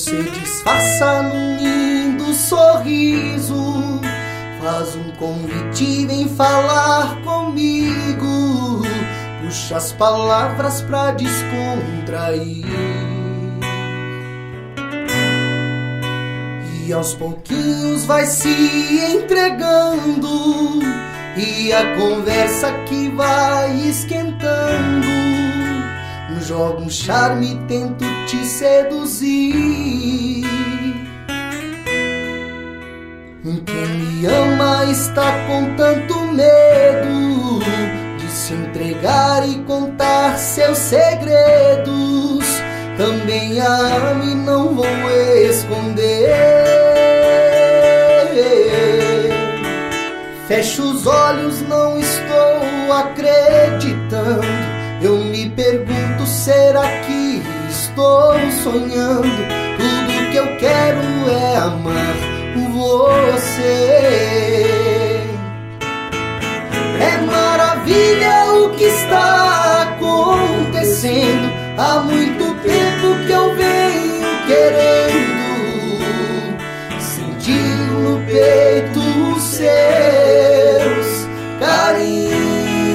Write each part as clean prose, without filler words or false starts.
você disfarça num lindo sorriso, faz um convite, vem falar comigo, puxa as palavras pra descontrair. E aos pouquinhos vai se entregando, e a conversa que vai esquentando, jogo um charme, tento te seduzir. Quem me ama está com tanto medo de se entregar e contar seus segredos. Também a amo e não vou esconder. Fecho os olhos, não estou acreditando. Eu me pergunto, será que estou sonhando? Tudo que eu quero é amar você. É maravilha o que está acontecendo. Há muito tempo que eu venho querendo sentir no peito os seus carinhos.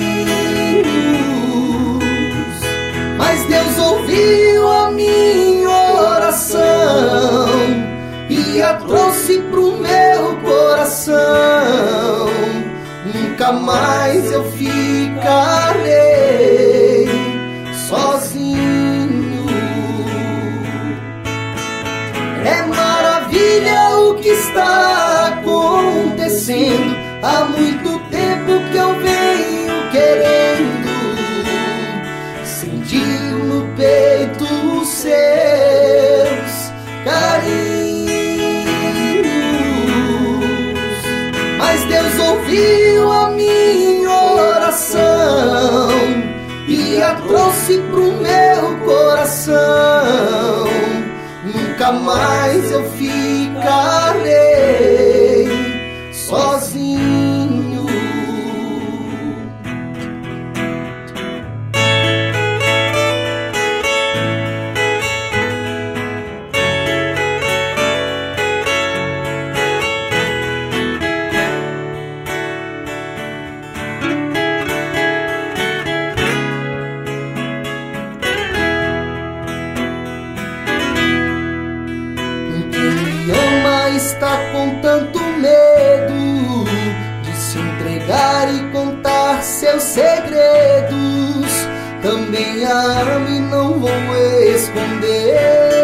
Mas Deus ouviu a minha oração e a trouxe pro meu coração. Nunca mais eu ficarei sozinho. É maravilha o que está acontecendo. Há muito tempo que eu venho querendo sentir no peito os seus carinhos. Mas Deus ouviu a minha oração e a trouxe pro meu coração. Nunca mais eu ficarei sozinho. Está com tanto medo de se entregar e contar seus segredos. Também a amo e não vou esconder.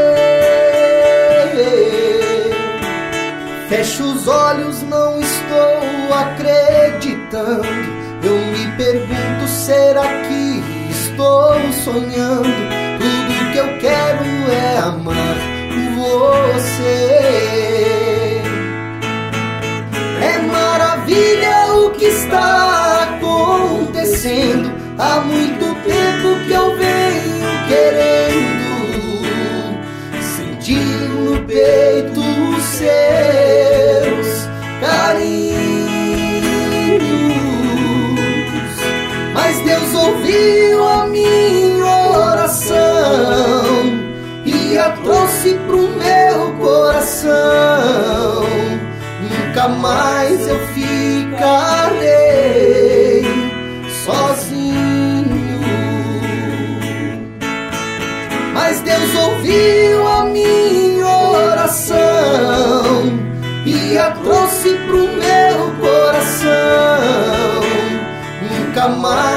Fecho os olhos, não estou acreditando. Eu me pergunto, será que estou sonhando? Tudo que eu quero é amar você. É maravilha o que está acontecendo. Há muito tempo que eu venho querendo sentir no peito os seus carinhos. Mas Deus ouviu a minha oração e a trouxe pro meu coração. Nunca mais eu ficarei sozinho. Mas Deus ouviu a minha oração e a trouxe pro meu coração. Nunca mais